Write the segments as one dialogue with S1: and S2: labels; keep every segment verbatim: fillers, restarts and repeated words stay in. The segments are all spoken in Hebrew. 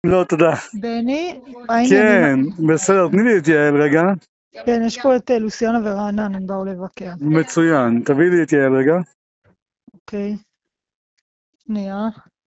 S1: לא, תודה.
S2: בני, מה העניינים?
S1: כן, בסדר, תני לי את יעל רגע.
S2: כן, יש פה את אה, לוסיאנה ורענן, הם באו לבקר.
S1: מצוין, תביא לי את יעל רגע.
S2: אוקיי. שנייה.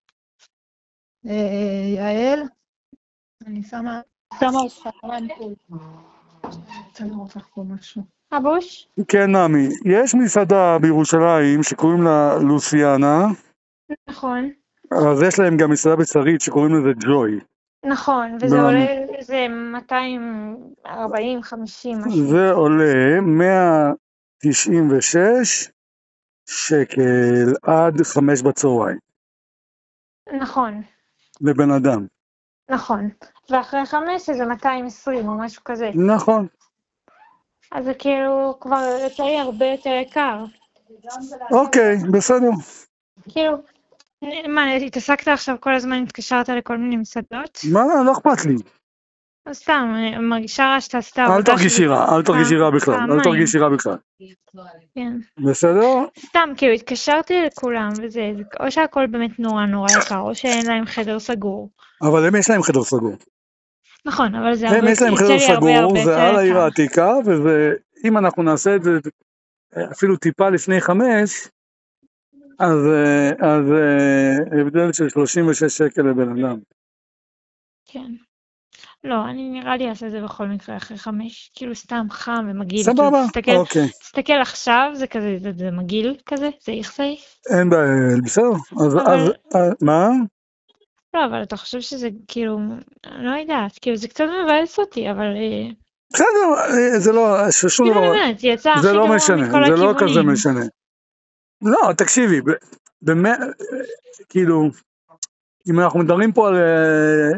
S2: אה, יעל, אני שמה, שמה אותך רמקול. אני רוצה לראות לך פה משהו. אבוש?
S1: כן, נעמי, יש מסעדה בירושלים שקוראים לה לוסיאנה,
S2: נכון.
S1: אז יש להם גם מסעדה בשרית שקוראים לזה ג'וי.
S2: נכון, וזה
S1: במ-
S2: עולה איזה מאתיים ארבעים חמישים משהו.
S1: זה עולה מאה תשעים ושש שקל עד חמש בצהריים,
S2: נכון,
S1: לבן אדם.
S2: נכון. ואחרי חמש זה מאתיים ועשרים או משהו כזה.
S1: נכון.
S2: אז זה כאילו כבר יוצא לי הרבה יותר יקר.
S1: אוקיי, בסדר.
S2: כאילו, מה, התעסקת עכשיו כל הזמן, התקשרת לכל מיני מסעדות?
S1: מה, לא אכפת לי.
S2: אז סתם, אני מרגישה רע שאתה עשית
S1: אל
S2: עבודה
S1: תרגישי רע, אל תרגישי רע בכלל, אל
S2: פעמיים.
S1: תרגישי רע בכלל.
S2: כן.
S1: בסדר?
S2: סתם, כאילו, התקשרתי לכולם, וזה, זה- או שהכל באמת נורא נורא יקר, או שאין להם חדר סגור.
S1: אבל הם יש להם חדר סגור.
S2: נכון, אבל זה
S1: הם
S2: הרבה,
S1: יש להם
S2: יוצא
S1: חדר
S2: לי הרבה
S1: סגור,
S2: הרבה
S1: זה על
S2: יותר
S1: העיר
S2: יקר.
S1: העתיקה, ואם אנחנו נעשה את זה אפילו טיפה לפני חמש, אז, אה, אז אה, הבדל של שלושים ושש שקל לבן אדם.
S2: כן. לא, אני נראה לי אעשה את זה בכל מקרה אחרי חמש, כאילו סתם חם ומגעיל, כאילו
S1: סבבה,
S2: תסתכל,
S1: אוקיי.
S2: תסתכל עכשיו, זה כזה, זה, זה מגעיל כזה, זה יחסי.
S1: אין בעיה, בסדר. אז,
S2: אבל,
S1: אז, אה, מה?
S2: לא, אבל אתה חושב שזה כאילו, אני לא יודעת, כאילו זה קצת מבאס אותי, אבל אה,
S1: בסדר, אה, זה לא, שום
S2: כאילו אני
S1: דבר,
S2: אומרת, זה יצא
S1: זה
S2: הכי
S1: לא
S2: גרוע
S1: משנה,
S2: מכל
S1: זה לא כזה
S2: הכיוונים.
S1: משנה. לא, תקשיבי, באמת, כאילו, אם אנחנו מדברים פה על אה,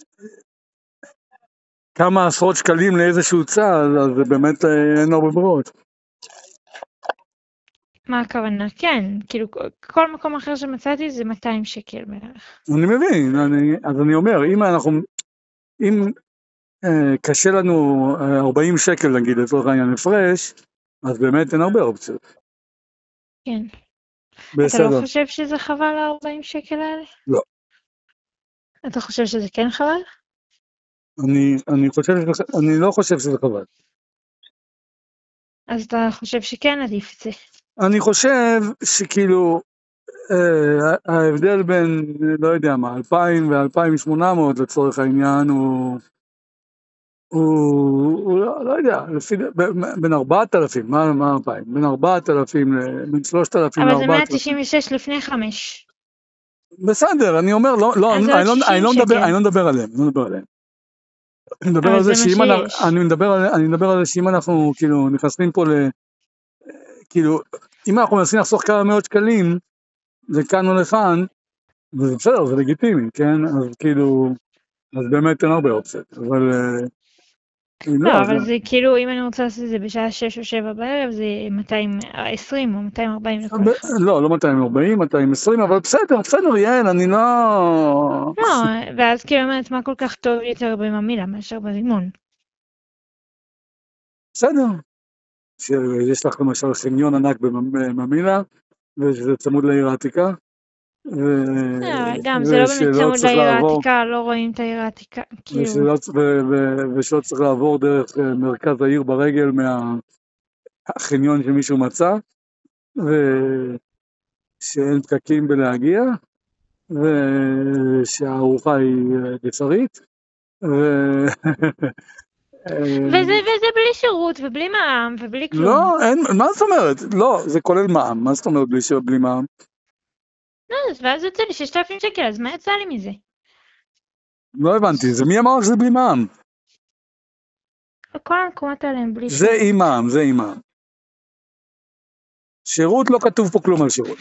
S1: כמה עשרות שקלים לאיזשהו צעד, אז זה באמת אה, אין הרבה ברירות.
S2: מה הכוונה? כן, כאילו כל מקום אחר שמצאתי זה מאתיים שקל בערך.
S1: אני מבין, אני, אז אני אומר, אם אנחנו, אם אה, קשה לנו אה, ארבעים שקל נגיד לצורך העניין הפרש, אז באמת אין הרבה אופציות.
S2: כן. אתה לא
S1: בסדר.
S2: חושב שזה חבל ה-ארבעים שקל האלה?
S1: לא.
S2: אתה חושב שזה כן חבל?
S1: אני, אני חושב, שזה- אני לא חושב שזה חבל.
S2: אז אתה חושב שכן עדיף את זה.
S1: אני חושב שכאילו, אה, ההבדל בין, לא יודע מה, אלפיים ו-אלפיים ושמונה מאות לצורך העניין הוא, הוא, הוא לא, לא יודע, לפי, ב- בין ארבעת אלפים, מה, מה אלפיים? בין ארבעת אלפים, ל- בין שלושת אלפים
S2: אבל זה
S1: לארבעת
S2: מאה
S1: אלפים.
S2: תשעים ושש לפני חמש.
S1: בסדר, אני אומר, לא, לא,
S2: אז
S1: אני,
S2: עוד
S1: אני, לא, אני,
S2: שישים
S1: לא מדבר,
S2: שקל.
S1: אני לא מדבר עליהם, אני לא מדבר עליהם. אני מדבר
S2: אבל
S1: על זה
S2: זה מה
S1: שאם אנחנו,
S2: שיש.
S1: אני מדבר על, אני מדבר על זה שאם אנחנו כאילו נכנסים פה ל, כאילו, אם אנחנו מנסים לחסוך כמה מאות שקלים, זה כאן או לכאן, וזה בסדר, זה לגיטימי, כן? אז כאילו, אז באמת אין הרבה אופציות, אבל אה,
S2: לא,
S1: לא, זה,
S2: אבל זה כאילו, אם אני רוצה לעשות את זה בשעה שש או שבע בערב, זה מאתיים ועשרים או מאתיים וארבעים לכל אחד.
S1: לא, לא מאתיים וארבעים, מאתיים ועשרים, אבל בסדר, בסדר, יעל, אני לא...
S2: לא, ואז כאילו אומרת, מה כל כך טוב יותר בממילה מאשר ברימון?
S1: בסדר. שיש לך למשל חניון ענק בממילה, וזה צמוד לעיר העתיקה, ו-
S2: אה, גם זה לא באמת
S1: ושלא
S2: צמוד
S1: צריך
S2: לעיר
S1: לעבור,
S2: העתיקה, לא רואים את העיר העתיקה, כאילו,
S1: ושלא, ו- ו- ושלא צריך לעבור דרך אה, מרכז העיר ברגל מהחניון שמישהו מצא, ושאין פקקים בלהגיע, ושהארוחה היא אה, בשרית, ו-
S2: וזה, וזה בלי שירות ובלי מע"מ ובלי כלום.
S1: לא, אין, מה זאת אומרת? לא, זה כולל מע"מ, מה זאת אומרת בלי, ש- בלי מע"מ?
S2: לא, אז ואז יוצא לי ששת אלפים שקל, אז מה יצא לי מזה?
S1: לא הבנתי, זה מי אמר שזה בלי מע"מ?
S2: כל המקומות האלה הם בלי
S1: זה
S2: שירות.
S1: עם מע"מ, זה עם מע"מ. שירות, לא כתוב פה כלום על שירות.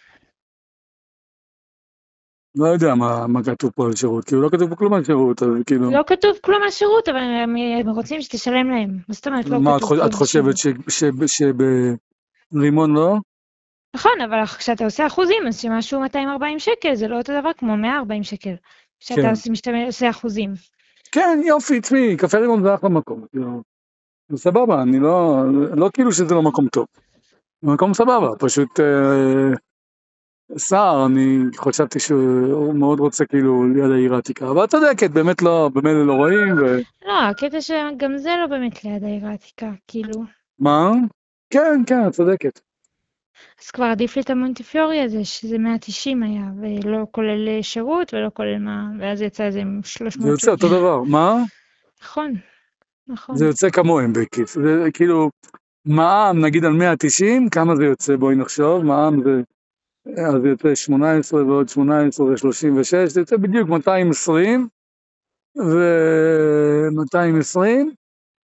S1: לא יודע מה, מה כתוב פה על שירות, כאילו לא כתוב פה כלום על שירות, אז כאילו...
S2: לא כתוב כלום על שירות, אבל הם, הם רוצים שתשלם להם. מה זאת אומרת, לא
S1: מה, את,
S2: כתוב
S1: חוש-
S2: כלום
S1: את
S2: על
S1: חושבת
S2: שירות?
S1: שברימון לא?
S2: נכון, אבל כשאתה עושה אחוזים, אז שמשהו מאתיים וארבעים שקל, זה לא אותו דבר כמו מאה וארבעים שקל. כשאתה
S1: כן.
S2: עושה, משתמש, עושה אחוזים.
S1: כן, יופי, תשמעי, קפה רימון זה אחלה מקום. כאילו, זה סבבה, אני לא... לא כאילו שזה לא מקום טוב. זה מקום סבבה, פשוט... אה, סער, אני חשבתי שהוא מאוד רוצה כאילו ליד העיר העתיקה, אבל אתה צודקת, באמת לא, באמת לא רואים, ו...
S2: לא, הקטע שגם זה לא באמת ליד העיר העתיקה, כאילו.
S1: מה? כן, כן, את צודקת.
S2: אז כבר עדיף לי את המונטיפיורי הזה, שזה מאה ותשעים היה, ולא כולל שירות ולא כולל מה, ואז יצא איזה שלוש
S1: זה
S2: מאות
S1: יוצא אותו דבר, מה?
S2: נכון, נכון.
S1: זה יוצא כמוהם בקיץ, זה כאילו, מע"מ נגיד על מאה ותשעים, כמה זה יוצא? בואי נחשוב, מע"מ זה, אז זה יוצא שמונה עשרה ועוד שמונה עשרה זה שלושים ושש, זה יוצא בדיוק מאתיים ועשרים, ו-מאתיים ועשרים,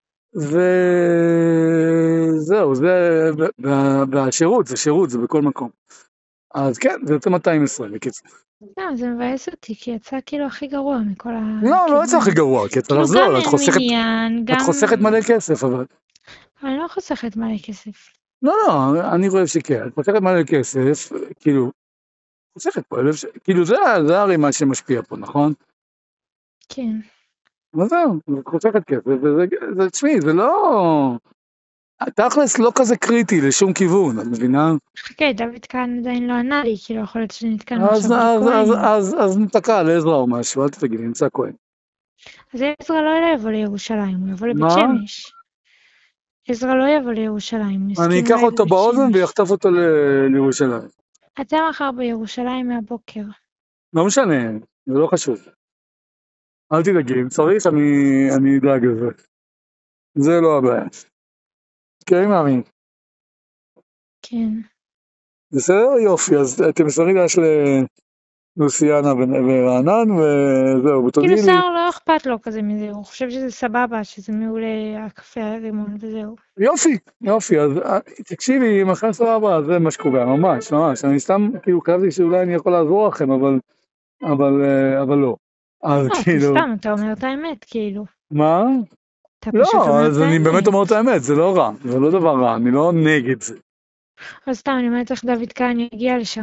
S1: וזהו, זה, והשירות, זה שירות, זה בכל מקום. אז כן, זה יוצא מאתיים ועשרים, בקיצור.
S2: לא, זה מבאס אותי, כי יצא כאילו הכי גרוע מכל ה...
S1: לא, לא יצא הכי גרוע, כי אתה
S2: כאילו
S1: לחזור,
S2: גם
S1: את
S2: אין
S1: חוסכת,
S2: מניין, גם...
S1: את חוסכת מלא כסף, אבל...
S2: אני לא חוסכת מלא כסף.
S1: לא, לא, אני חושב שכן, את חוסכת מלא כסף, כאילו, חוסכת פה, אלף ש... כאילו זה, זה הרי מה שמשפיע פה, נכון?
S2: כן.
S1: מה זהו, את חוסכת כסף, וזה, זה, תשמעי, זה לא... תכלס לא כזה קריטי לשום כיוון, את מבינה?
S2: חכה, דוד כאן עדיין לא ענה לי, כאילו יכול להיות שנתקענו
S1: אז,
S2: עכשיו
S1: אז, אז,
S2: בכהן.
S1: אז, אז נתקע לעזרא או משהו, אל תגידי, נמצא כהן.
S2: אז עזרא לא יבוא לירושלים, הוא יבוא לבית
S1: מה?
S2: שמש. עזרא לא יבוא לירושלים, הוא
S1: אני
S2: הסכים
S1: אקח
S2: אולי
S1: אותו
S2: בבית
S1: באוזן
S2: שמש.
S1: ויחטוף אותו ל- לירושלים.
S2: אתה מחר בירושלים מהבוקר.
S1: לא משנה, זה לא חשוב. אל תדאגי, אם צריך, אני, אני אדאג לזה. זה לא הבעיה. כן, מאמין.
S2: כן.
S1: בסדר? יופי, אז תמסרי דש ללוסיאנה ורענן, וזהו, ותודיעי
S2: כאילו
S1: לי.
S2: סער לא אכפת לו כזה מזה, הוא חושב שזה סבבה, שזה מעולה הקפה הרימון וזהו.
S1: יופי, יופי, אז אה, תקשיבי, אם אחרי סבבה, זה מה שקובע, ממש, ממש. אני סתם, כאילו, חשבתי שאולי אני יכול לעזור לכם, אבל, אבל, אה, אבל לא. אז
S2: לא, אתה
S1: כאילו,
S2: סתם, אתה אומר את האמת, כאילו.
S1: מה?
S2: אתה
S1: לא,
S2: פשוט אומר את
S1: אז אני באמת
S2: האמת.
S1: אומר את האמת, זה לא רע, זה לא דבר רע, אני לא נגד זה.
S2: אבל סתם, אני אומרת איך דוד כאן יגיע לשם.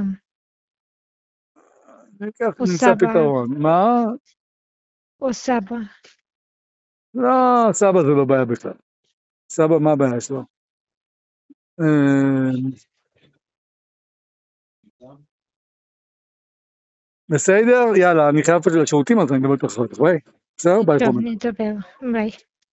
S1: ניקח,
S2: או
S1: נמצא
S2: סבא.
S1: פתרון. מה?
S2: או סבא.
S1: לא, סבא זה לא בעיה בכלל. סבא, מה הבעיה שלו? אה, בסדר? יאללה, אני חייב לשירותים, אז אני מדבר איתך אחר כך, ביי. בסדר? ביי,
S2: טוב,
S1: חומר.
S2: נדבר. ביי.